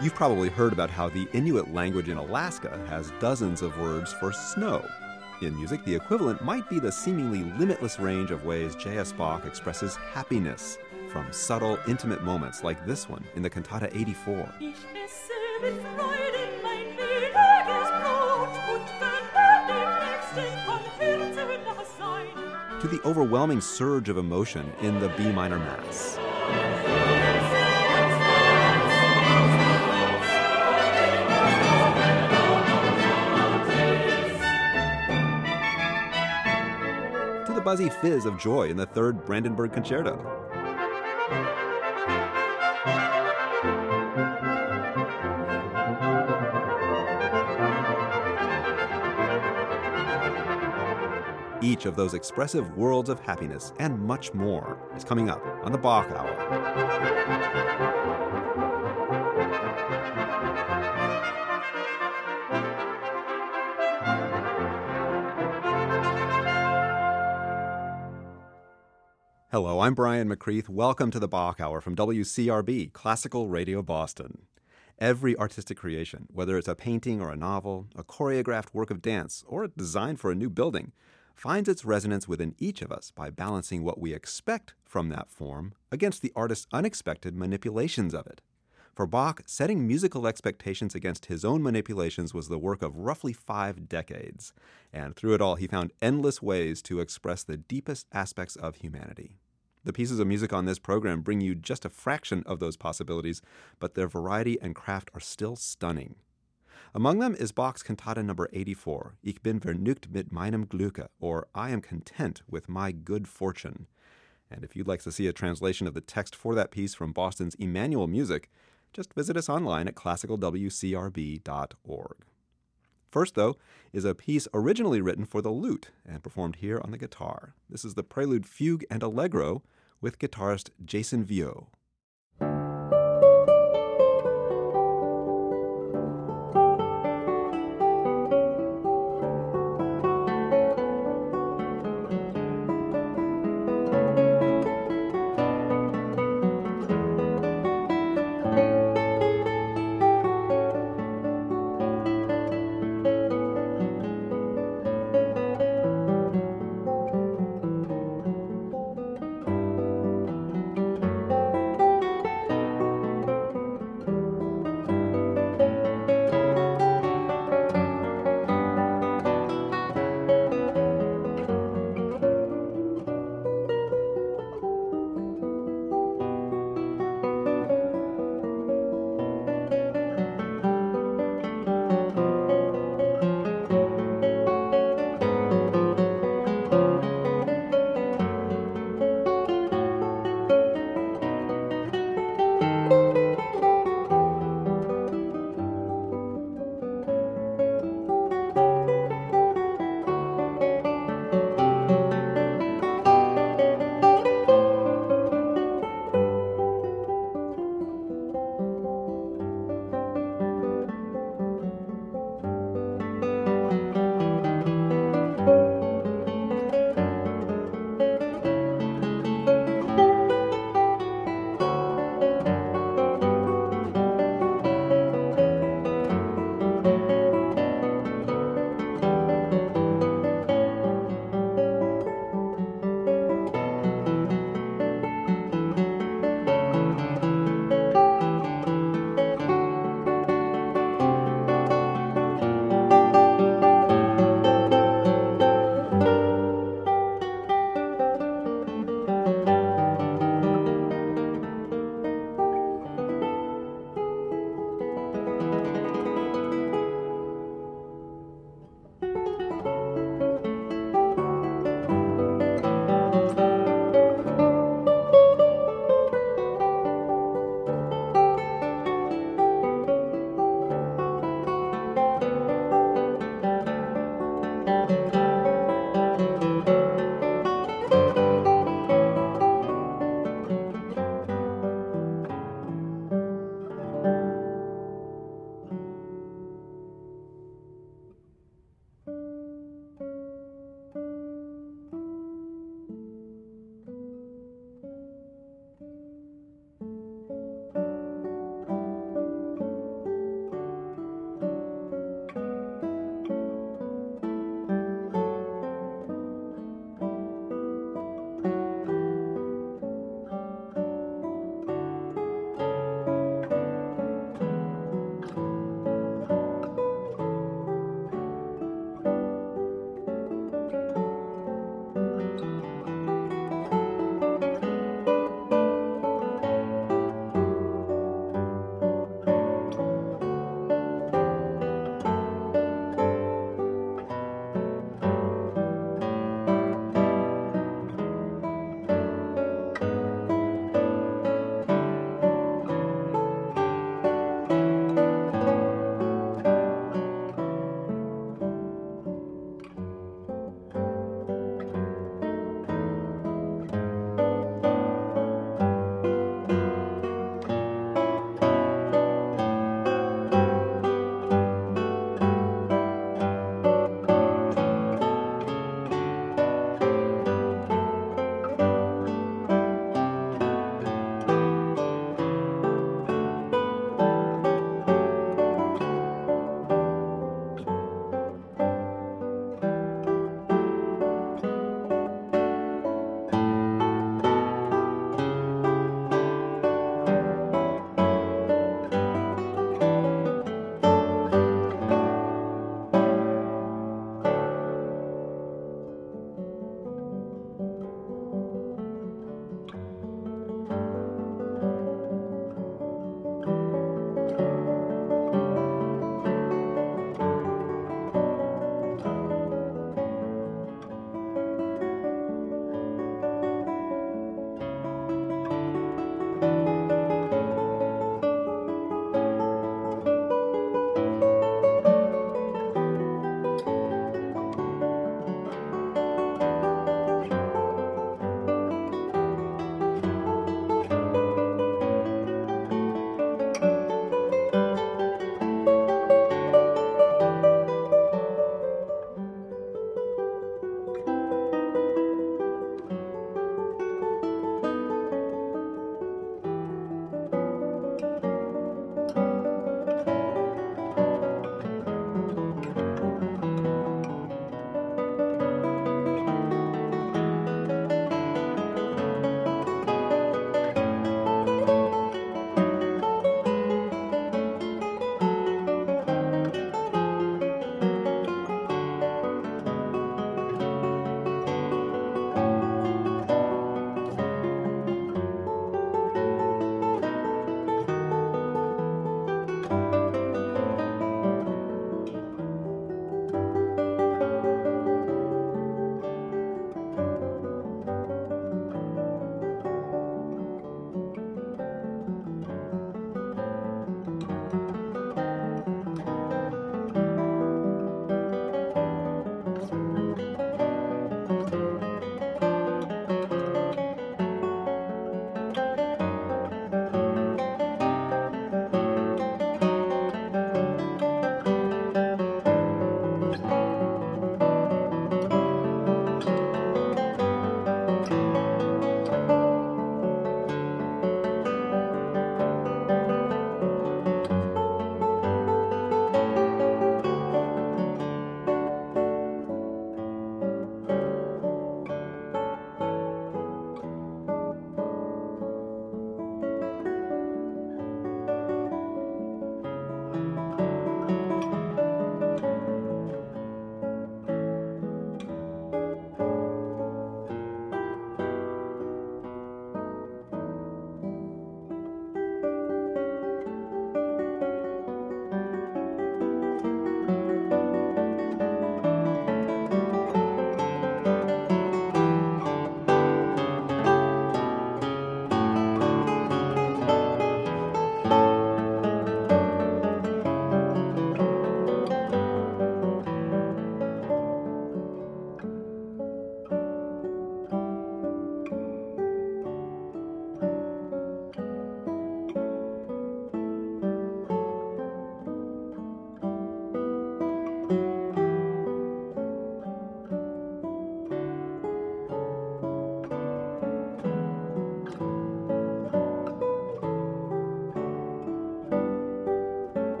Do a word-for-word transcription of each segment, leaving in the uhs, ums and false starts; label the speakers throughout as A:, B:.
A: You've probably heard about how the Inuit language in Alaska has dozens of words for snow. In music, the equivalent might be the seemingly limitless range of ways J S. Bach expresses happiness, from subtle, intimate moments like this one in the Cantata eighty-four. Ich esse mit Freude mein ewiges Brot und gönne dem Nächsten von Herzen das Sein, to the overwhelming surge of emotion in the B minor Mass. To the buzzy fizz of joy in the third Brandenburg Concerto. Each of those expressive worlds of happiness and much more is coming up on the Bach Hour. Hello, I'm Brian McCreath. Welcome to the Bach Hour from W C R B, Classical Radio Boston. Every artistic creation, whether it's a painting or a novel, a choreographed work of dance, or a design for a new building, finds its resonance within each of us by balancing what we expect from that form against the artist's unexpected manipulations of it. For Bach, setting musical expectations against his own manipulations was the work of roughly five decades, and through it all he found endless ways to express the deepest aspects of humanity. The pieces of music on this program bring you just a fraction of those possibilities, but their variety and craft are still stunning. Among them is Bach's Cantata number eighty-four, Ich bin vergnügt mit meinem Glücke, or I am content with my good fortune. And if you'd like to see a translation of the text for that piece from Boston's Emmanuel Music, just visit us online at classical w c r b dot org. First, though, is a piece originally written for the lute and performed here on the guitar. This is the Prelude Fugue and Allegro with guitarist Jason Viau.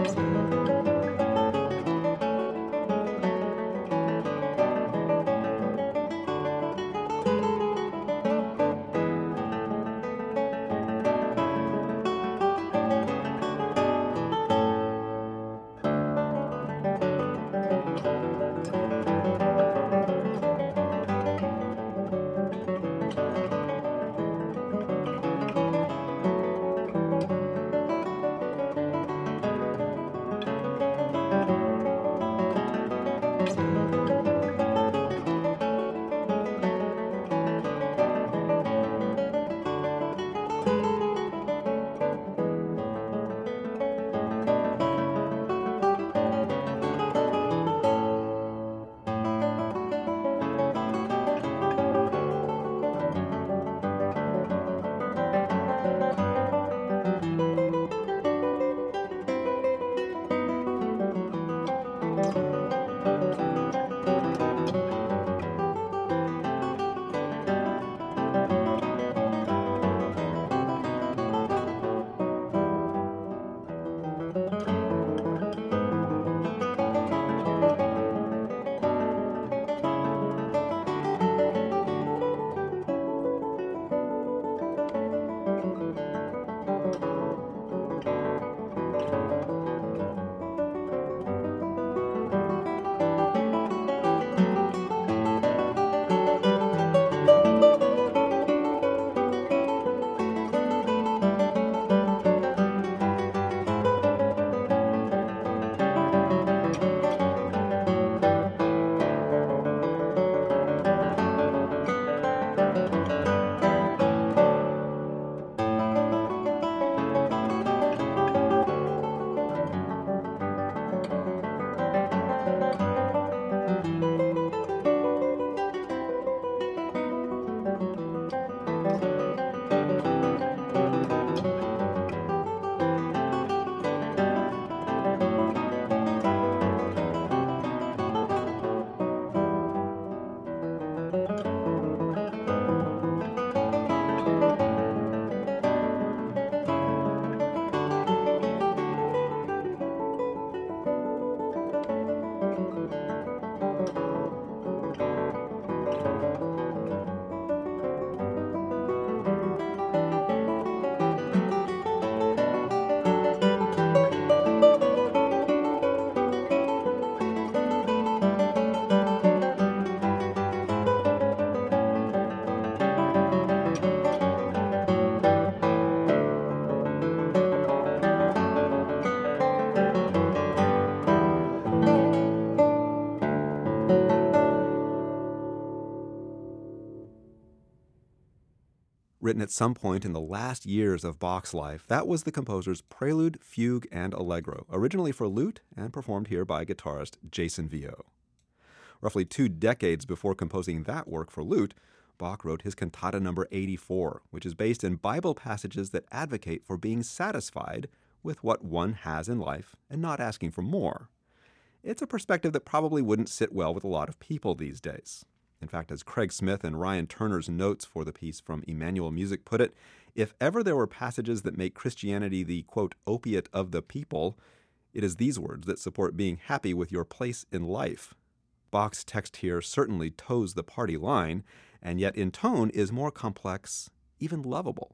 A: Written at some point in the last years of Bach's life, that was the composer's Prelude, Fugue, and Allegro, originally for lute and performed here by guitarist Jason Vio. Roughly two decades before composing that work for lute, Bach wrote his Cantata number eighty-four, which is based in Bible passages that advocate for being satisfied with what one has in life and not asking for more. It's a perspective that probably wouldn't sit well with a lot of people these days. In fact, as Craig Smith and Ryan Turner's notes for the piece from Emmanuel Music put it, if ever there were passages that make Christianity the, quote, opiate of the people, it is these words that support being happy with your place in life. Bach's text here certainly toes the party line, and yet in tone is more complex, even lovable.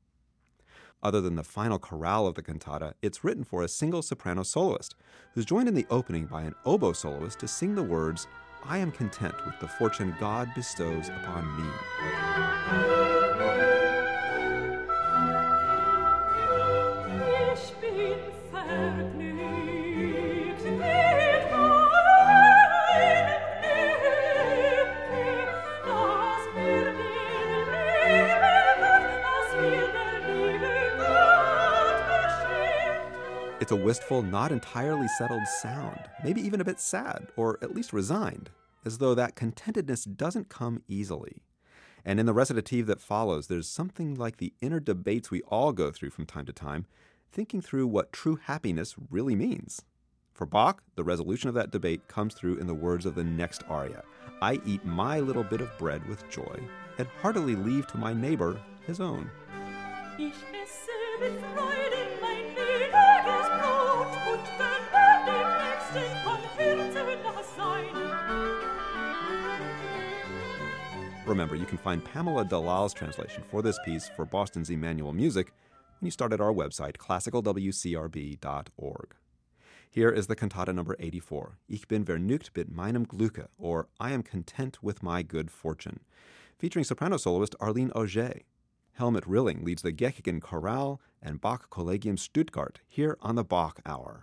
A: Other than the final chorale of the cantata, it's written for a single soprano soloist, who's joined in the opening by an oboe soloist to sing the words, "I am content with the fortune God bestows upon me."
B: Ich bin vergnügt mit meinem Glück, das mir die Liebe, das mir der liebe Gott geschenkt.
A: It's a wistful, not entirely settled sound, maybe even a bit sad, or at least resigned, as though that contentedness doesn't come easily. And in the recitative that follows, there's something like the inner debates we all go through from time to time, thinking through what true happiness really means. For Bach, the resolution of that debate comes through in the words of the next aria, "I eat my little bit of bread with joy, and heartily leave to my neighbor his own."
B: Ich esse mit Freude mein weniges Brot und
A: remember, you can find Pamela Dalal's translation for this piece for Boston's Emmanuel Music when you start at our website, classical w c r b dot org. Here is the cantata number eighty-four, Ich bin vergnügt mit meinem Glücke, or I am content with my good fortune, featuring soprano soloist Arlene Auger. Helmut Rilling leads the Gechigen Chorale and Bach Collegium Stuttgart here on the Bach Hour.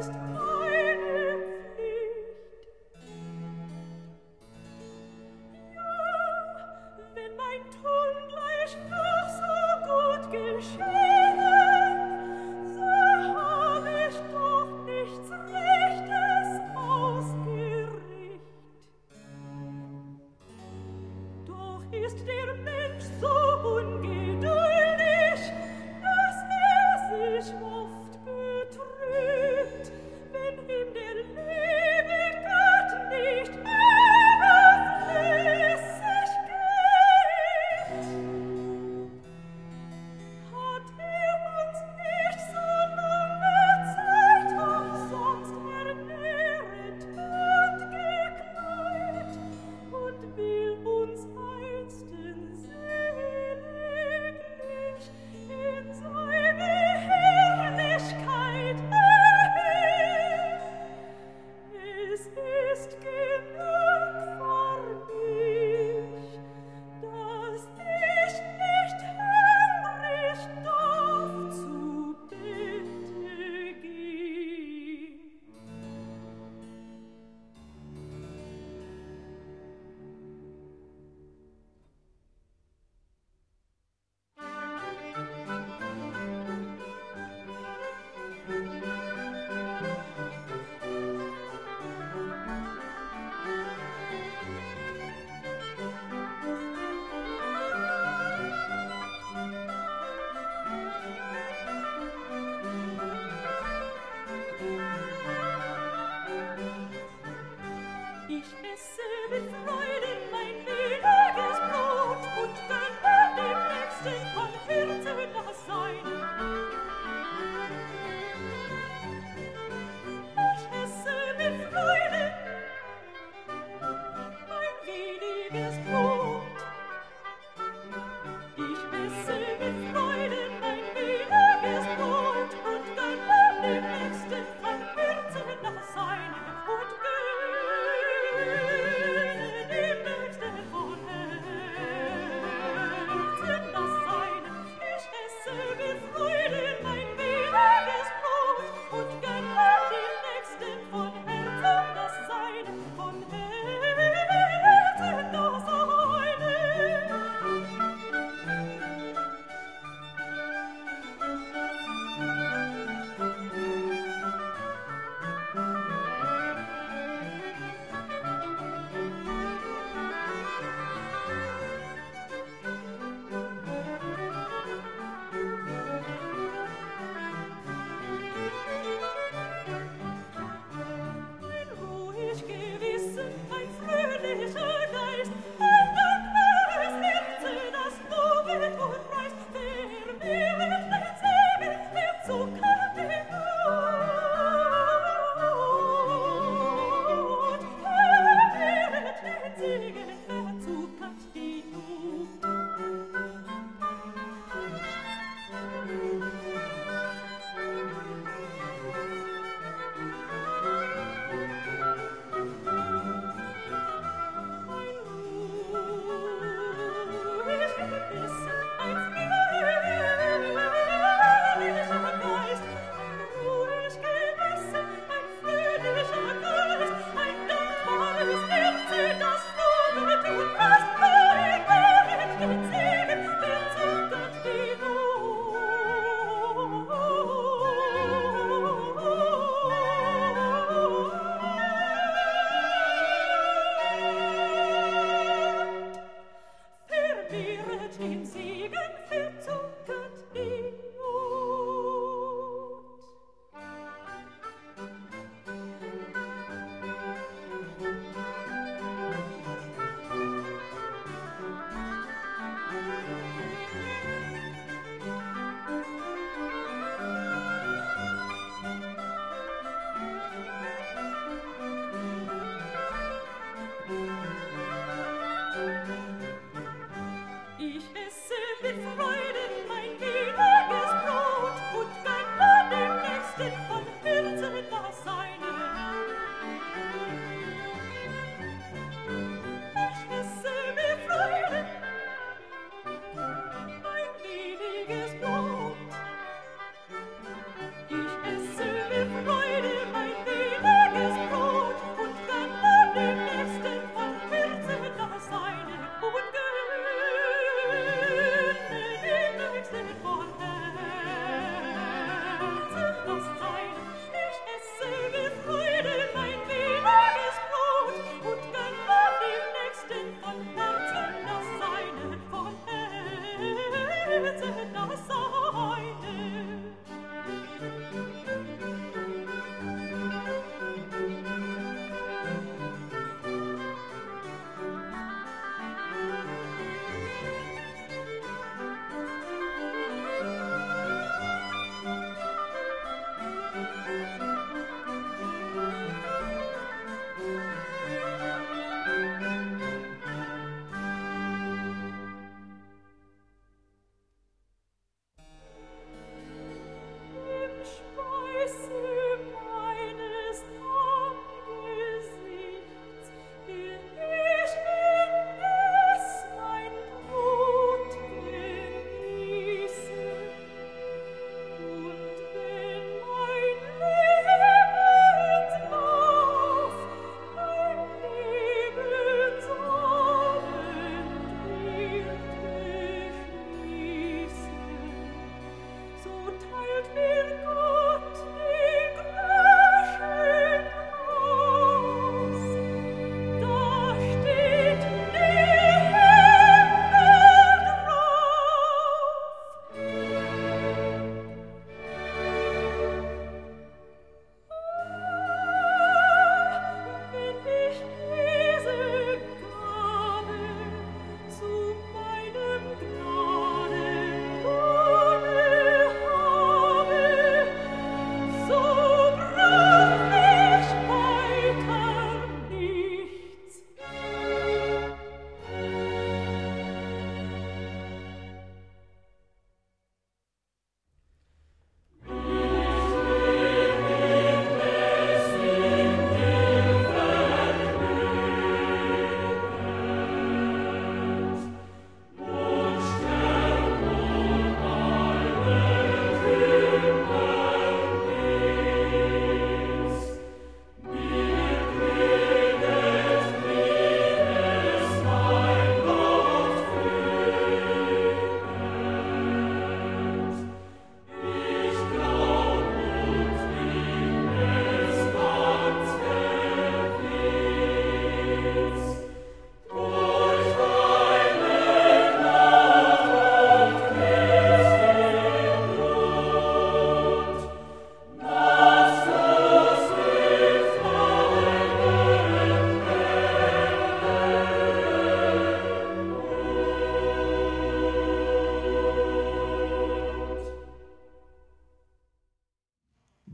B: ist meine Pflicht. Ja, wenn mein Tun gleich noch so gut geschehe, so hab ich doch nichts Rechtes ausgericht. Doch ist der Mensch so ungeduldig, dass er sich oft betrübt, wenn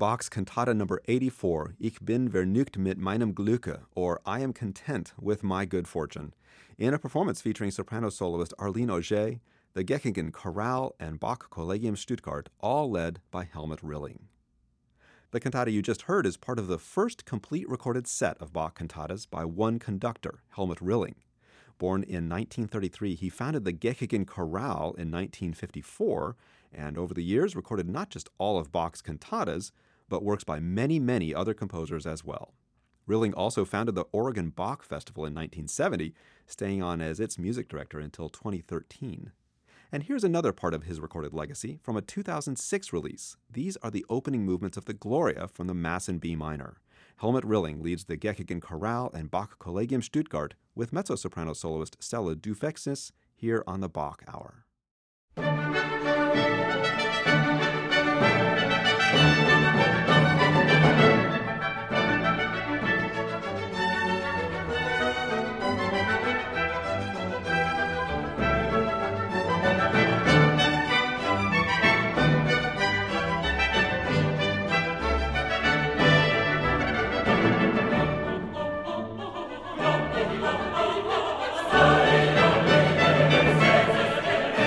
A: Bach's Cantata number eighty-four, Ich bin vergnügt mit meinem Glücke, or I am content with my good fortune, in a performance featuring soprano soloist Arlene Auger, the Geckingen Chorale, and Bach Collegium Stuttgart, all led by Helmut Rilling. The cantata you just heard is part of the first complete recorded set of Bach cantatas by one conductor, Helmut Rilling. Born in nineteen thirty-three, he founded the Geckingen Chorale in nineteen fifty-four, and over the years recorded not just all of Bach's cantatas, but works by many, many other composers as well. Rilling also founded the Oregon Bach Festival in nineteen seventy, staying on as its music director until twenty thirteen. And here's another part of his recorded legacy from a two thousand six release. These are the opening movements of the Gloria from the Mass in B minor. Helmut Rilling leads the Geckingen Chorale and Bach Collegium Stuttgart with mezzo-soprano soloist Stella Dufexis here on the Bach Hour.
B: Sei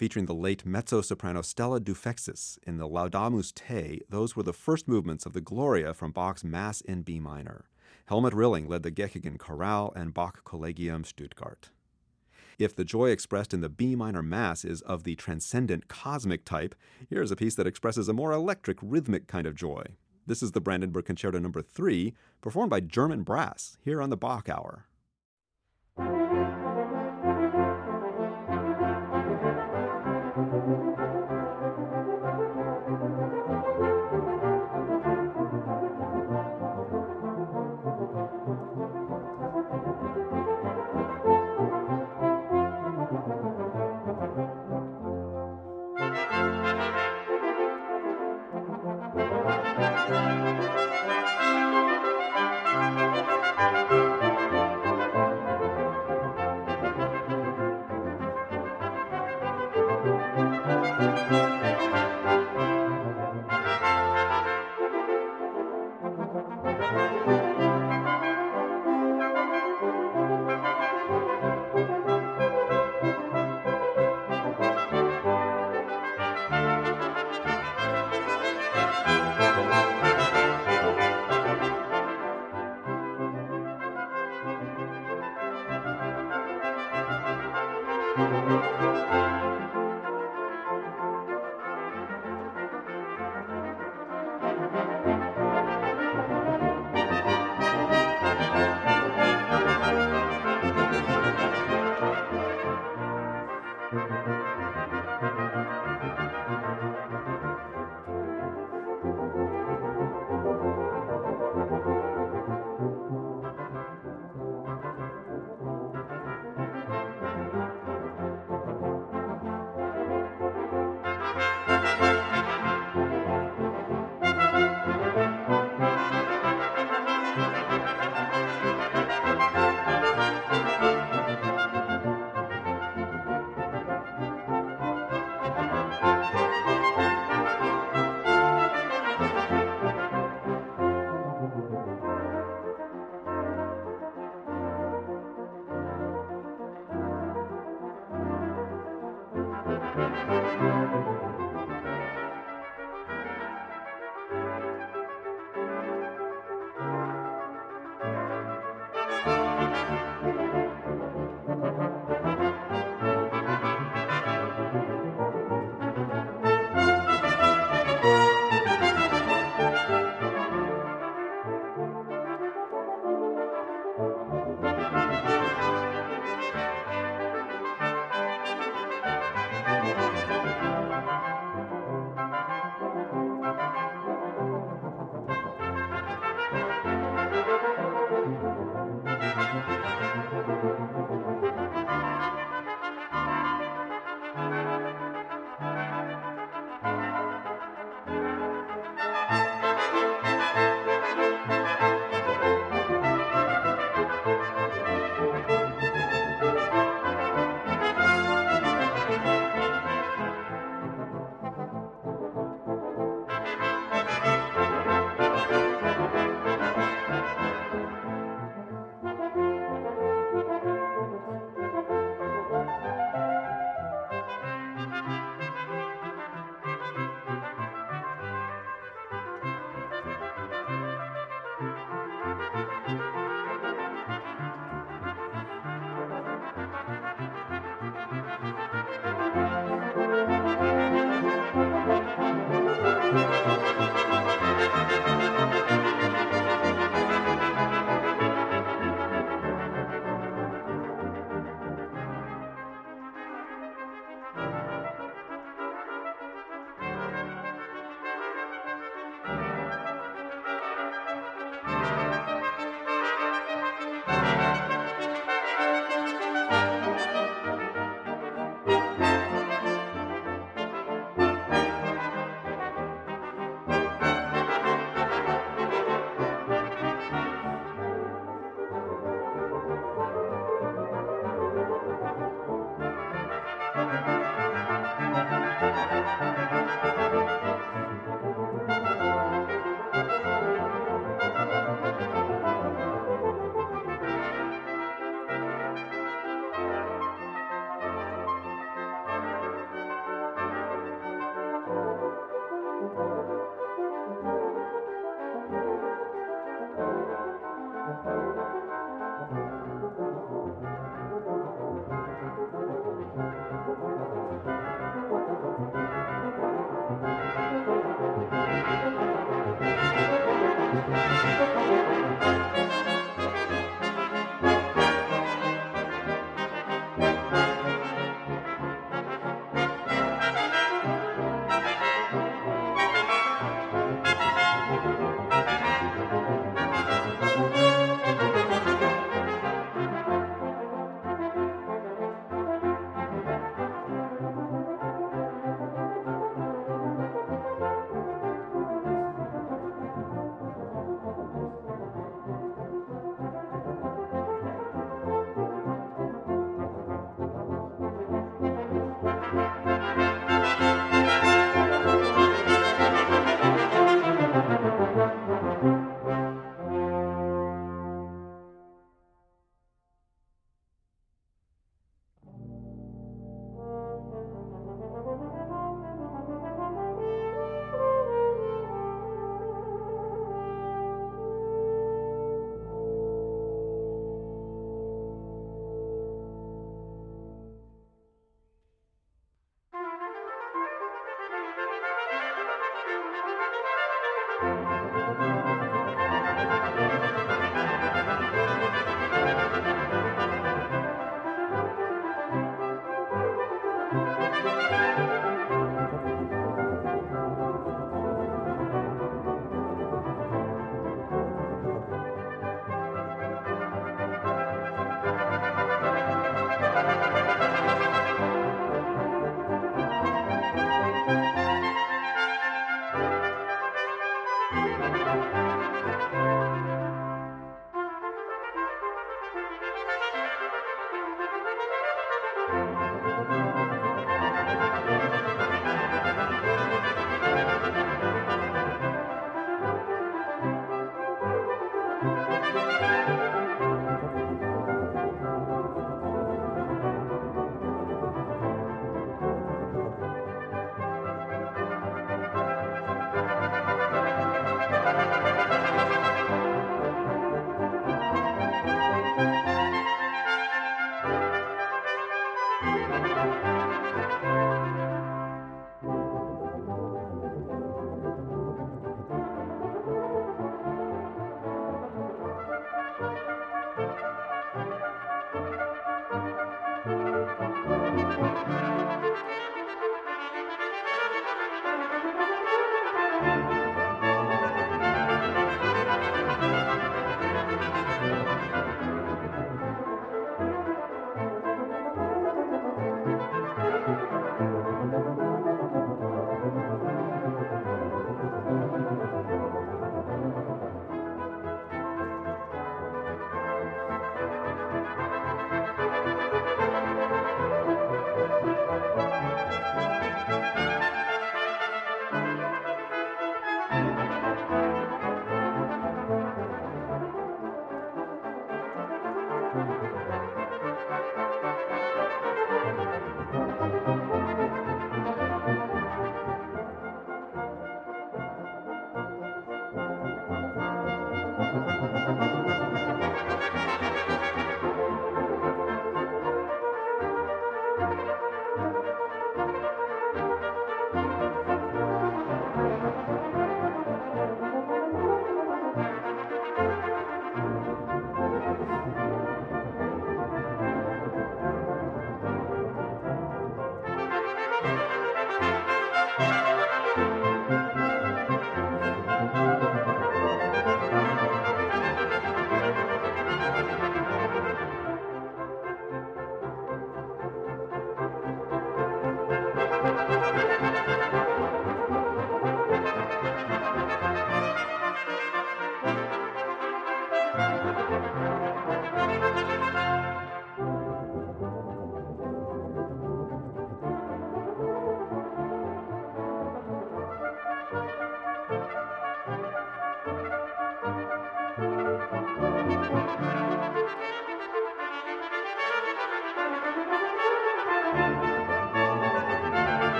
A: Featuring the late mezzo-soprano Stella Dufexis in the Laudamus Te, those were the first movements of the Gloria from Bach's Mass in B minor. Helmut Rilling led the Goeckingen Chorale and Bach Collegium Stuttgart. If the joy expressed in the B minor Mass is of the transcendent cosmic type, here's a piece that expresses a more electric, rhythmic kind of joy. This is the Brandenburg Concerto number three, performed by German brass, here on the Bach Hour.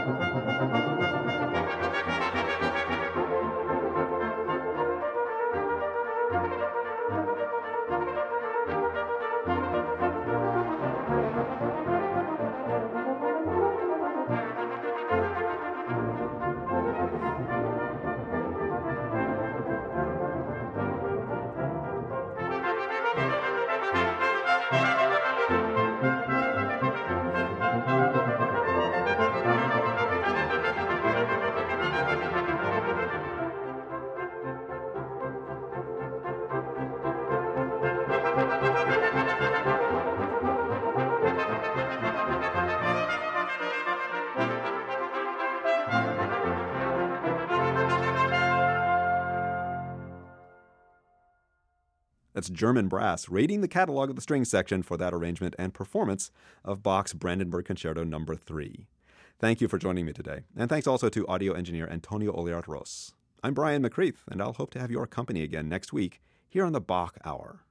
A: That's German Brass raiding the catalog of the string section for that arrangement and performance of Bach's Brandenburg Concerto number three. Thank you for joining me today, and thanks also to audio engineer Antonio Oliart-Ros. I'm Brian McCreath, and I'll hope to have your company again next week here on the Bach Hour.